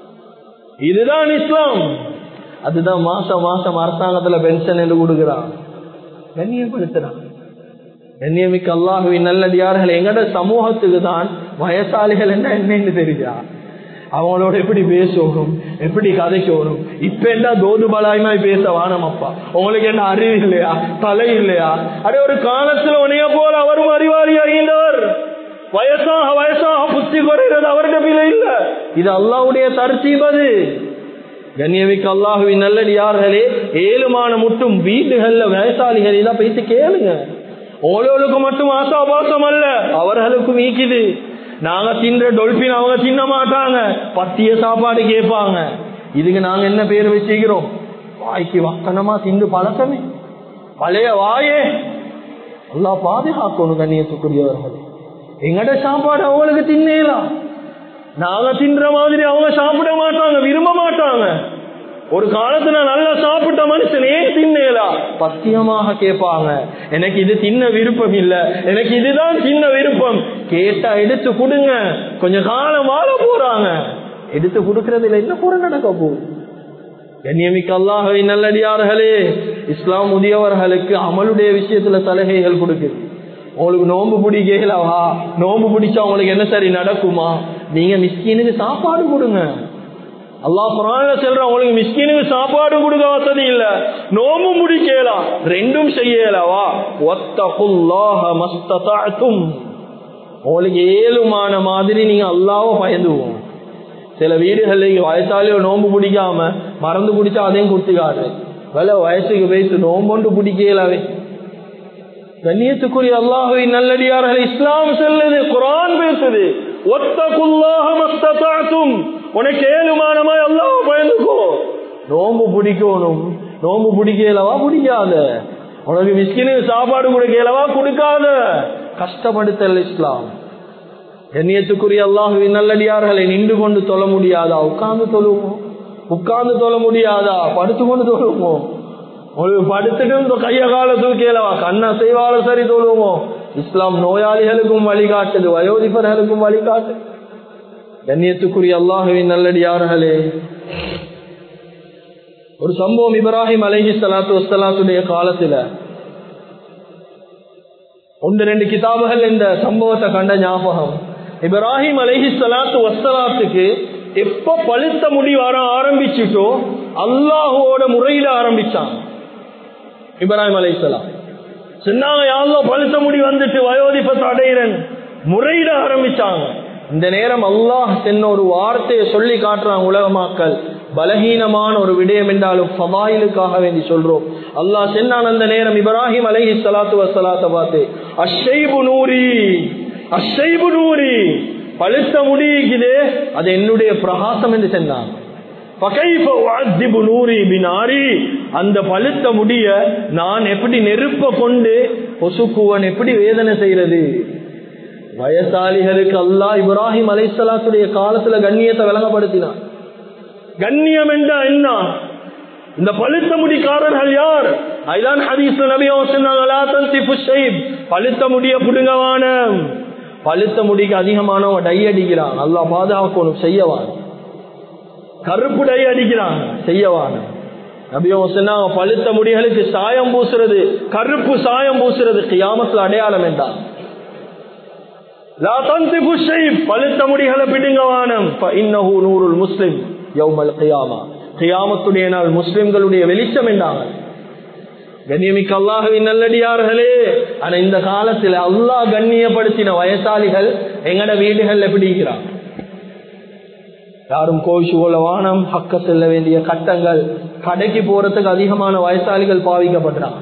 இதுதான் இஸ்லாம். அதுதான் மாசம் மாசம் அரசாங்கத்துல பென்ஷன் என்று கொடுக்கிறான், கண்ணியப்படுத்துறான். கண்ணியமிக்க அல்லாஹ்வின் நல்லடியார்கள், எங்கட சமூகத்துக்கு தான் வயசாளிகள் என்னன்னு தெரியா, அவங்களோட எப்படி பேசணும், எப்படி கதைக்கணும். இப்ப என்ன தோது பலாயமாய் பேச வானமப்பா, உங்களுக்கு என்ன அறிவு இல்லையா, தலை இல்லையா? அதே ஒரு காலத்துல உனைய போல அவரும் அறிவாளியாகின்றவர், வயசாக வயசாக புத்தி குறைகிறது அவருடைய பிள்ளை இல்ல. இது அல்லாஹ்வுடைய தர்த்தீபது. கண்ணியமிக்க அல்லாஹ்வின் நல்லடியார்களே, 7 முட்டும் வீடுகள்ல வயசாளிகள் தான் பேசி கேளுங்க. ஓலோளுக்கு மட்டும் ஆசாபாசம் அல்ல, அவர்களுக்கும் ஈக்குது. நாங்க தின்ற டொல்பின் அவங்க தின்ன மாட்டாங்க, பத்திய சாப்பாடு கேட்பாங்க. இதுக்கு நாங்க என்ன பேர் வச்சுக்கிறோம், வாய்க்கு வக்கனமா திண்டு பழக்கமே, பழைய வாயே. அல்லாஹ் பாதுகாக்கணும். கண்ணியத்துக்குரியவர்கள், எங்கட சாப்பாடு அவங்களுக்கு தின்னலாம், நாங்க தின்ற மாதிரி அவங்க சாப்பிட மாட்டாங்க, விரும்ப மாட்டாங்க. ஒரு காலத்துல நல்லா சாப்பிட்ட மனுஷன் ஏன் தின்னேலா, பத்தியமாக கேட்பாங்க. எனக்கு இது தின்ன விருப்பம் இல்ல, எனக்கு இதுதான் தின்ன விருப்பம். கேட்டா எடுத்து கொடுங்க, கொஞ்ச காலம் வாழ போறாங்க. எடுத்து கொடுக்கறதுல என்ன குறை நடக்க போகுது? கண்ணியமிக்க அல்லாஹ்வின் நல்லடியார்களே, இஸ்லாம் முதியவர்களுக்கு அமலுடைய விஷயத்துல சலுகைகள் கொடுக்குது. உங்களுக்கு நோன்பு பிடிக்கலவா, நோன்பு பிடிச்சா உங்களுக்கு என்ன சரி நடக்குமா, நீங்க மிஸ்கீனுக்கு சாப்பாடு கொடுங்க. அல்லாஹ் குர்ஆன்ல சொல்றான், உங்களுக்கு மிஸ்கீனுக்கு சாப்பாடு கொடுக்க வசதி இல்ல, நோம்பு முடிக்கலாம், ரெண்டும் செய்யலவா, வத்தகுல்லாஹ மஸ்ததஅதும், உங்களுக்கு ஏழுமான மாதிரி நீங்க அல்லாஹ்வை பயந்துவோம். சில வீடுகள்ல வயசாலியோ நோம்பு பிடிக்காம மறந்து பிடிச்சா அதையும் குத்திக்காரு, வேலை வயசுக்கு பேசு நோம்பொண்டு பிடிக்கலாவே. கண்ணியத்துக்குரிய அல்லாஹ்வின் நல்லடியார்கள், இஸ்லாம் சொல்லுது, குர்ஆன் பேசுது, வத்தகுல்லாஹ மஸ்ததஅதும், உனக்கு ஏழுமானமாய் அல்லாஹ்வை பயந்துக்கோ. நோம்பு பிடிக்கணும், நோம்பு பிடிக்கலவா பிடிக்காத, உனக்கு மிஸ்கினுக்கு சாப்பாடு கொடுக்கலவா கொடுக்காத, கஷ்டப்படுத்தல் இஸ்லாம். கண்ணியத்துக்குரிய அல்லாஹ்வின் நல்லடியார்களை, நின்று கொண்டு தொழ முடியாதா, உட்கார்ந்து தொழுவோம். உட்கார்ந்து தொழ முடியாதா, படுத்துக்கொண்டு தொழுவோம். உங்களுக்கு படுத்துட்டு கைய கால தூக்கலவா, கண்ணா செய்வாலும் சரி தொழுவோம். இஸ்லாம் நோயாளிகளுக்கும் வழிகாட்டுது, வயோதிபர்களுக்கும் வழிகாட்டு. கண்ணியத்துக்குரிய அல்லாஹ்வின் நல்லடியார்களே, ஒரு சம்பவம் இப்ராஹிம் அலைஹிஸ்ஸலாத்து வஸ்ஸலாத்துடைய காலத்துல 1-2 கிதாபுகள் இந்த சம்பவத்தை கண்ட ஞாபகம். இப்ராஹிம் அலைஹிஸ்ஸலாத்து வஸ்ஸலாத்துக்கு எப்ப பழுத்த முடி வர ஆரம்பிச்சுட்டோ அல்லாஹ்வோட முறையிட ஆரம்பிச்சாங்க. இப்ராஹிம் அலைஹிஸ்ஸலாம் சொன்னாங்க, யா அல்லாஹ் பழுத்த முடி வந்துட்டு வயோதிபத்தை அடையிறேன், முறையிட ஆரம்பிச்சாங்க. இந்த நேரம் அல்லாஹ் சென்ன ஒரு வார்த்தையை சொல்லி காட்டுறாங்க உலகமாக்கள். பலகீனமான ஒரு விடயம் என்றாலும் ஃபதாயிலுக்காக வேண்டி சொல்றோம். அல்லாஹ் சென்னான் அந்த நேரம் இப்ராஹிம் அலைஹிஸ்ஸலாத்து வஸ்ஸலாத்தை பார்த்து, அஷ்ஷைபு நூரி, அஷ்ஷைபு நூரி, பழுத்த முடியுதே அது என்னுடைய பிரகாசம் என்று சொன்னாங்க. அந்த பழுத்த முடிய நான் எப்படி நெருப்ப கொண்டு பொசுக்குவன், எப்படி வேதனை செய்யறது? வயசாளிகளுக்கு அல்லாஹ் இப்ராஹிம் அலைஹிஸ்ஸலாத்துடைய காலத்துல கண்ணியத்தை விளங்கப்படுத்தினார். கண்ணியம் என்றா என்ன? இந்த பழுத்த முடிக்காரர்கள் யார்? ஐதான் ஹதீஸ்ல நபி அவங்க சொன்னாங்க, லா தன்திஃபு ஷைப், பழுத்த முடிய புடுங்கவான. பழுத்த முடிக்கு அதிகமானவன் டை அடிக்கிறான், அல்லாஹ் பாதுகாக்கணும், செய்யவான். கருப்பு டை அடிக்கிறான், செய்யவான். நபி அவங்க சொன்னாங்க, பழுத்த முடிகளுக்கு சாயம் பூசுறது, கருப்பு சாயம் பூசுறது கியாமத்துல அடையாளம் என்றான். லா தன்திஃபு ஷைப், பழுத்த முடிகளை பிடுங்கவானம். ஃபஇன்னஹு நூருல் முஸ்லிம் யௌமல் கியாமா, கியாமத்துடைய நாள் முஸ்லிம்களுடைய வெளிச்சம் என்றாங்க. கண்ணியமிக்க அல்லாஹ்வின் நல்லடியார்களே, ஆனா இந்த காலத்தில் அல்லாஹ் கண்ணியப்படுத்தின வயசாளிகள் எங்கட வீடுகள்ல பிடிக்கிறாங்க. யாரும் கோவிச்சு போல வானம், ஹக்க செல்ல வேண்டிய கட்டங்கள், கடைக்கு போறதுக்கு அதிகமான வயசாளிகள் பாவிக்கப்படுறாங்க.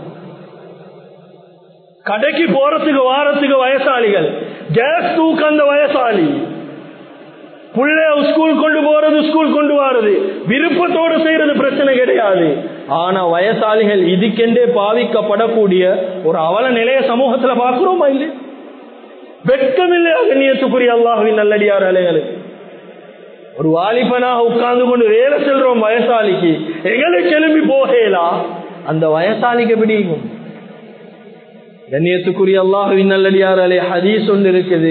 கடைக்கு போறதுக்கு வாரத்துக்கு வயசாளிகள், கேஸ் தூக்க அந்த வயசாளி, புள்ளைய ஸ்கூல் கொண்டு போறது, ஸ்கூல் கொண்டு வாரது, விருப்பத்தோடு செய்யறது பிரச்சனை கிடையாது. ஆனா வயசாளிகள் இதுக்கென்றே பாவிக்கப்படக்கூடிய ஒரு அவல நிலைய சமூகத்துல பார்க்கிறோமா இல்லை? வெட்கம் இல்லையா கண்ணியத்துக்குரிய அல்லாஹ்வின் நல்லடியார் அலைகளுக்கு? ஒரு வாலிபனாக உட்கார்ந்து கொண்டு வேலை செல்றோம் வயசாளிக்கு, எங்களுக்கு எழுப்பி போகலா, அந்த வயசாளிக்கு பிடிக்கும். கண்ணியத்துக்குரிய அல்லாஹ்வின் நல்லடியார்களே, ஹதீஸ் ஒன்று இருக்குது.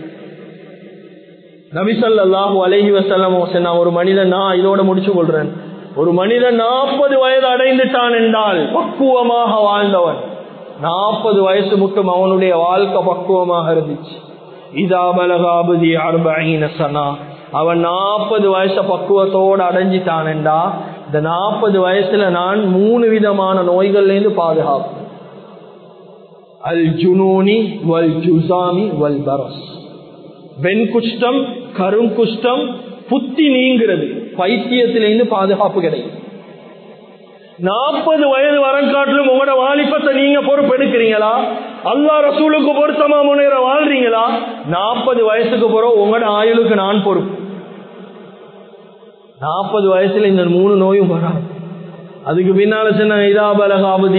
நபி ஸல்லல்லாஹு அலைஹி வஸல்லம் சொன்னாங்க, ஒரு மனிதன், நான் இதோட முடிச்சு கொள்றேன், ஒரு மனிதன் 40 வயது அடைந்துட்டான் என்றால் பக்குவமாக வாழ்ந்தவன், 40 வயசு மட்டும் அவனுடைய வாழ்க்கை பக்குவமாக இருந்துச்சு. இதா பலகா அபதி 40 சனா, அவன் 40 வயசு பக்குவத்தோடு அடைஞ்சிட்டான் என்றா, இந்த 40 வயசுல நான் 3 விதமான நோய்கள்ல இருந்து பாதுகாப்பு. அல் ஜுனூனி வல் ஜுசாமி வல் பரஸ், வெண்குஷ்டம், கருங்குஷ்டம், புத்தி நீங்கிறது, பைத்தியத்திலிருந்து பாதுகாப்பு கிடைக்கும். 40 வயது வரங்காட்டிலும் உங்களோட வாலிபத்தை நீங்க பொறுப்பெடுக்கிறீங்களா? அல்லாஹ் ரசூலுக்கு பொருத்தமா முன்னேற வாழ்றீங்களா? 40 வயசுக்கு பிறகு உங்களோட ஆயுளுக்கு நான் பொறுப்பு. 40 வயசுல இந்த 3 நோயும் வராது. அதுக்கு பின்னால சொன்ன இதா பலகாபதி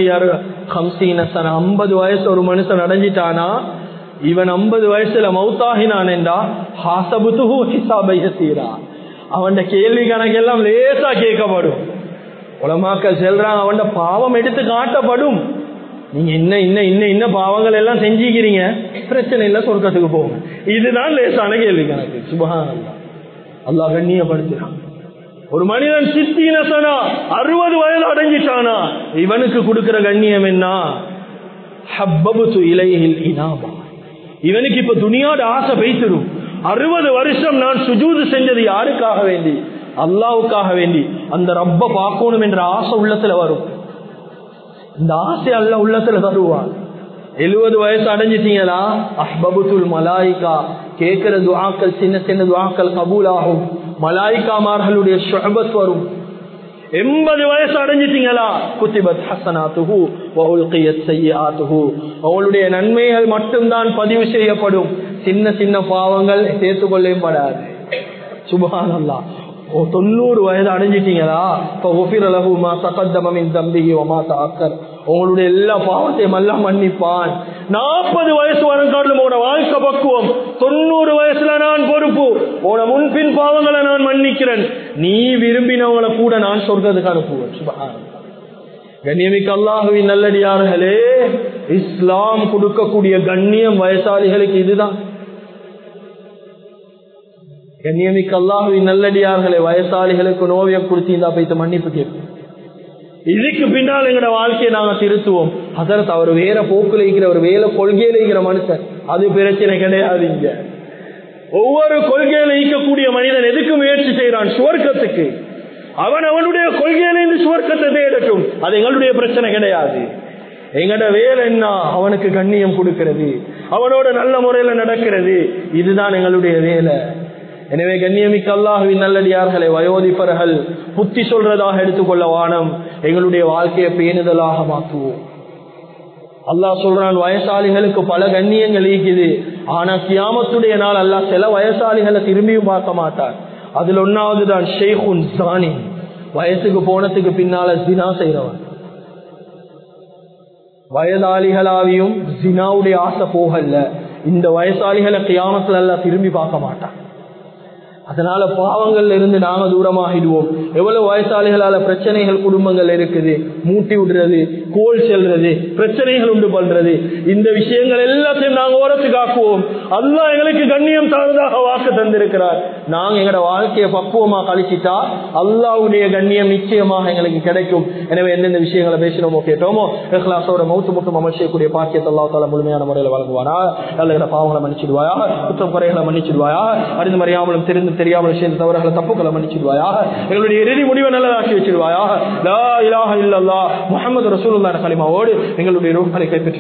50 வயசு ஒரு மனுஷன் அடைஞ்சிட்டானா, இவன் 50 வயசுல மௌத்தாகினான் என்றா ஹாசபுதுஹு ஹிசாபை யஸீரா, அவன் கேள்வி கணக்கெல்லாம் லேசா கேட்கப்படும். உலமாக்கள் சொல்றாங்க, அவன் பாவம் எடுத்து காட்டப்படும். நீங்க இன்ன பாவங்கள் எல்லாம் செஞ்சுக்கிறீங்க, பிரச்சனை இல்ல, சொர்க்கத்துக்கு போங்க. இதுதான் லேசான கேள்வி கணக்கு. சுப்ஹானல்லாஹ், அல்லாஹ் கண்ணியப்படுத்துறான். ஒரு மனிதன் சித்தீனசனா 60 வயது அடைஞ்சிட்டானா, இவனுக்கு கொடுக்கிற கண்ணியம் என்ன? ஹப்பபுது இலைஹில் இனாபா, இவனுக்கு இப்ப துனியாட ஆசை வைத்திரும். 60 வருஷம் நான் சுஜூது செஞ்சது யாருக்காக வேண்டி? அல்லாஹ்வுக்காக வேண்டி. அந்த ரப்ப பார்க்கணும் என்ற ஆசை உள்ளத்துல வரும். இந்த ஆசை அல்லாஹ் உள்ளத்துல தருவான். 70 வயசு அடைஞ்சிட்டீங்களா, அஹ்பபுத்துல் மலாயிகா, கேட்கிற துஆக்கள், சின்ன சின்ன துஆக்கள் கபூல் ஆகும். மலாயிகாமார்களுடைய ஷுஅபத் வரும். 80 வயசு அடைஞ்சிட்டீங்களா, குத்திபத் ஹஸனாத்துஹு வ உல்கியத் ஸய்யிஆத்துஹு, அவளுடைய நன்மைகள் மட்டும்தான் பதிவு செய்யப்படும், சின்ன சின்ன பாவங்கள் சேர்த்துக்கொள்ளப்படாது. சுப்ஹானல்லாஹ். 90 வயது அடைஞ்சிட்டீங்களா, ஃபகுஃபிர லஹு மா தகத்தம மின் தம்பிஹி வ மா தஅக்கர், உங்களுடைய எல்லா பாவத்தையும் அல்லாஹ் மன்னிப்பான். 40 வயசு வரங்காட்டிலும் உங்களோட வாழ்க்கை பக்குவம். 90 வயசுல நான் பொறுப்பு, உங்களோட முன்பின் பாவங்களை நான் மன்னிக்கிறேன், நீ விரும்பினவங்களை கூட நான் சொர்க்கத்துக்கு அனுப்புவேன். சுப்ஹானல்லாஹ். கண்ணியமிக்க அல்லாஹ்வின் நல்லடியார்களே, இஸ்லாம் கொடுக்கக்கூடிய கண்ணியம் வயசாளிகளுக்கு இதுதான். கண்ணியமிக்க அல்லாஹ்வின் நல்லடியார்களே, வயசாளிகளுக்கு நோயை கொடுத்தீங்க போய்த்து மன்னிப்பு கேட்போம். இதுக்கு பின்னால் எங்களோட வாழ்க்கையை நாங்க திருத்துவோம். ஹசரத் அவர் வேற போக்குல இருக்கிற, ஒரு வேலை கொள்கையில இருக்கிற மனுஷன், அது பிரச்சனை கிடையாது. இங்க ஒவ்வொரு கொள்கையில ஈக்கக்கூடிய மனிதன் எதுக்கு முயற்சி செய்யறான்? சுவர்க்கத்துக்கு. அவன் அவனுடைய கொள்கையிலிருந்து சுவர்க்கத்தை தேடட்டும், அது எங்களுடைய பிரச்சனை கிடையாது. எங்கட வேலை என்ன? அவனுக்கு கண்ணியம் கொடுக்கிறது, அவனோட நல்ல முறையில நடக்கிறது, இதுதான் எங்களுடைய வேலை. எனவே கண்ணியமிக்க அல்லாஹ்வின் நல்லடியார்களை, வயோதிபர்கள் புத்தி சொல்றதாக எடுத்துக்கொள்ள வானம், எங்களுடைய வாழ்க்கையை பேணுதலாக மாற்றுவோம். அல்லாஹ் சொல்றான், வயசாளிகளுக்கு பல கண்ணியங்கள் இருக்குது. ஆனா கியாமத்துடைய நாள் அல்லாஹ் சில வயசாளிகளை திரும்பியும் பார்க்க மாட்டார். அதுல ஒன்னாவது தான் ஷேகுன் ஜானி, வயசுக்கு போனதுக்கு பின்னால ஜினா செய்றவன். வயதாளிகளாவியும் ஜினாவுடைய ஆசை போகல, இந்த வயசாளிகளை கியாமத்துல எல்லாம் திரும்பி பார்க்க மாட்டான். அதனால பாவங்கள்ல இருந்து நாங்க தூரமாகிடுவோம். எவ்வளவு வயசாளிகளால பிரச்சனைகள் குடும்பங்கள் இருக்குது, மூட்டி விடுறது, கோல் செல்றது, பிரச்சனைகள் உண்டு பண்றது, இந்த விஷயங்கள் எல்லாத்தையும் நாங்க ஓரத்துக்காக்குவோம். அல்லாஹ் எங்களுக்கு கண்ணியம் தாழ்ந்ததாக வாக்கு தந்திருக்கிறார். நாங்க எங்களோட வாழ்க்கையை பக்குவமா கழிச்சிட்டா அல்லாஹ்வுடைய கண்ணியம் நிச்சயமாக எங்களுக்கு கிடைக்கும். எனவே எந்தெந்த விஷயங்களை பேசினோமோ கேட்டோமோ இஹ்லாஸோட மௌத்து மட்டும் அமல் செய்யக்கூடிய பாக்கியத்தை அல்லாஹ் தஆலா முழுமையான முறையில் வழங்குவானா. நல்ல பாவங்களை மன்னிச்சிடுவாயா, குற்றம் குறைகளை மன்னிச்சிடுவாயா, அறிந்து மறியாமலும் தெரிந்து தெரியாமல் செய்த தவறுகளை தப்புக்களை மன்னிச்சிடுவாயாக. எங்களுடைய இறுதி முடிவை நல்லதாக்கி வச்சிருவாயாக. லா இலாஹ இல்லல்லாஹ் முஹம்மது ரசூலுல்லாஹ் கலிமாவோடு எங்களுடைய ரூஹ்களை கைப்பற்றி